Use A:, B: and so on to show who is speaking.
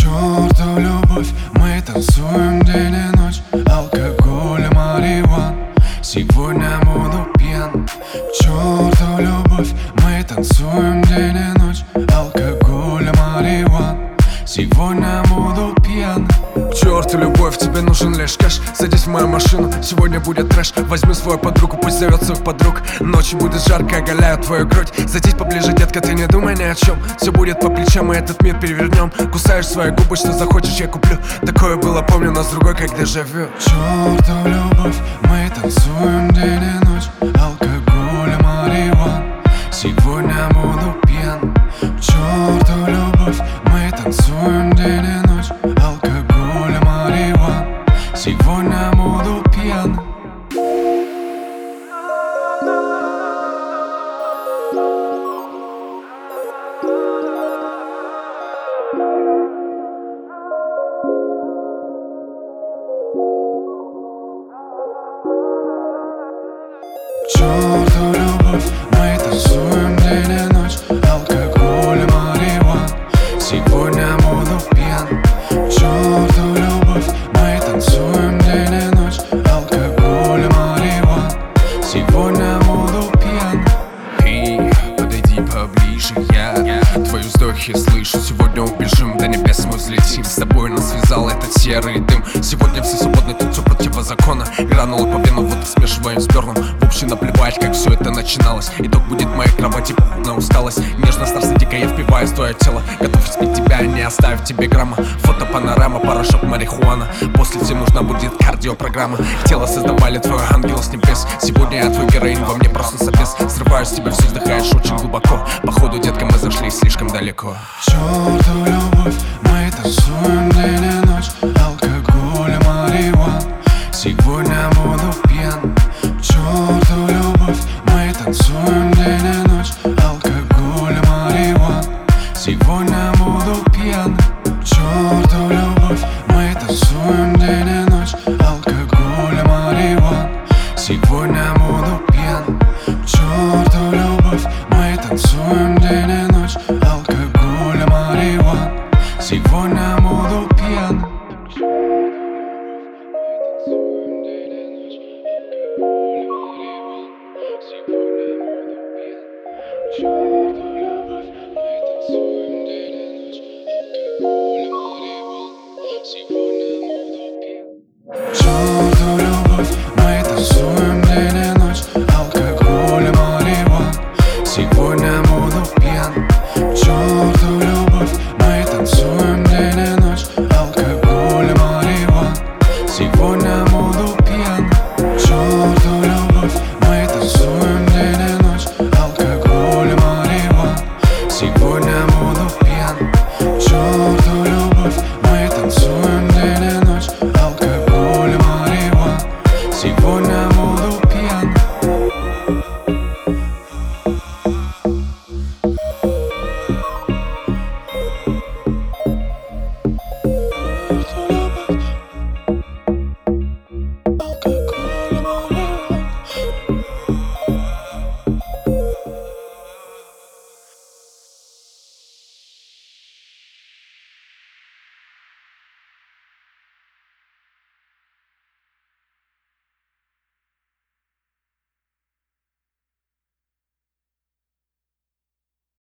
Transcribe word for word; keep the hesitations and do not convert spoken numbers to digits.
A: черту любовь, мы танцуем день и ночь. Алкоголь и марихуана, сегодня буду пьян. К черту любовь, мы танцуем день и ночь. Алкоголь и марихуана, сегодня буду пьян.
B: К черту любовь, тебе нужен лишь кэш. Садись в мою машину, сегодня будет трэш. Возьми свою подругу, пусть зовет своих подруг. Ночью будет жарко, оголяю твою грудь. Садись поближе, детка, ты не думай ни о чем. Все будет по плечам, и этот мир перевернем. Кусаешь свои губы, что захочешь, я куплю. Такое было, помню, но с другой, как дежавю.
A: К черту любовь, мы танцуем день и ночь. Алкоголь и марихуана, сегодня буду пьян. К черту любовь, мы танцуем день и ночь. Алкоголь и марихуана, сегодня буду пьян. К черту любовь, мы танцуем день и ночь. Алкоголь и марихуана, сегодня буду пьян. К черту любовь, мы танцуем день и ночь. Алкоголь и марихуана, сегодня буду пьян.
B: Эй, подойди поближе, я твои вздохи слышу. Сегодня убежим, до небес мы взлетим. С тобой нас связал этот серый дым. Сегодня все свободны, тут все противозаконно. Гранулы по вену, вот и смешиваем с бёрном. В общем, наплевать, как все это начиналось. Итог будет в моей кровати, на усталость. Нежно, страстно, дико я впиваюсь в твое тело. Готов испить тебя, не оставив тебе грамма. Фото, панорама, порошок, марихуана. После всем нужна будет кардиопрограмма. Тело создавали твой ангел с небес. Сегодня я твой героин, во мне просто собес. Срываюсь с тебя, все вздыхаешь очень глубоко. Походу, детка, мы зашли слишком далеко.
A: К черту любовь, мы танцуем день и ночь. Алкоголь и марихуана, сегодня буду пьян. К черту любовь, мы танцуем день и ночь. Алкоголь и марихуана, сегодня буду пьян. К черту любовь, мы танцуем день и ночь. Алкоголь и марихуана, сегодня буду пьян. К черту любовь, мы танцуем день и ночь. Алкоголь и марихуана, сегодня буду пьян. Черту любовь, мы танцуем день и ночь. Алкоголь и марихуана, сегодня буду пьян. К черту любовь, мы танцуем день и ночь. Алкоголь и марихуана, сегодня буду пьян. К черту любовь, мы танцуем день и ночь. Алкоголь и марихуана, сегодня буду пьян. К черту любовь, мы танцуем день и ночь. Алкоголь и марихуана, сегодня буду пьян.